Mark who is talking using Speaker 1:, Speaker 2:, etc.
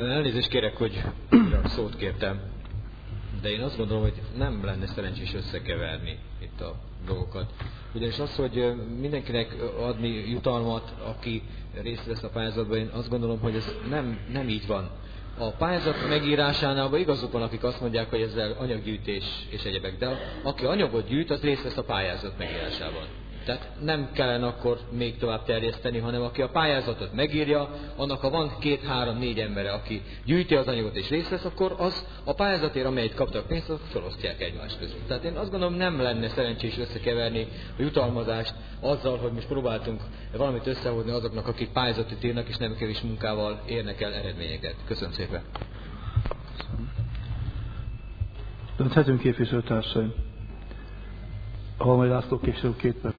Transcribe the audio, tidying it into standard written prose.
Speaker 1: Elnézést kérek, hogy szót kértem, de én azt gondolom, hogy nem lenne szerencsés összekeverni itt a dolgokat. Ugyanis az, hogy mindenkinek adni jutalmat, aki részt vesz a pályázatban, én azt gondolom, hogy ez nem így van. A pályázat megírásánál igazuk van, akik azt mondják, hogy ezzel anyaggyűjtés és egyebek, de aki anyagot gyűjt, az részt vesz a pályázat megírásában. Tehát nem kellene akkor még tovább terjeszteni, hanem aki a pályázatot megírja, annak ha van 2, 3, 4 embere, aki gyűjti az anyagot és részt vesz, akkor az a pályázatért, amelyet kaptak pénzt, azt felosztják egymás között. Tehát én azt gondolom, nem lenne szerencsés összekeverni a jutalmazást azzal, hogy most próbáltunk valamit összehozni azoknak, akik pályázatot írnak, és nem kevés munkával érnek el eredményeket. Köszönöm szépen.
Speaker 2: Dönthetünk, képviselőtársaim. Halmai László képviselő 2 perc.